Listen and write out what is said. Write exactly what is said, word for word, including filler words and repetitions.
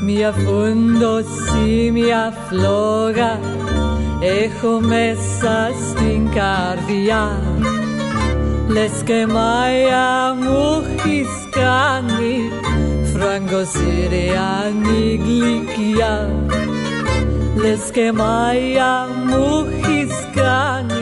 Μια φούντωση, μια φλόγα έχω μέσα στην καρδιά. Λες και Μάια μου έχεις κάνει φραγκοσυριανή γλυκιά. Λες και Μάια μου έχεις κάνει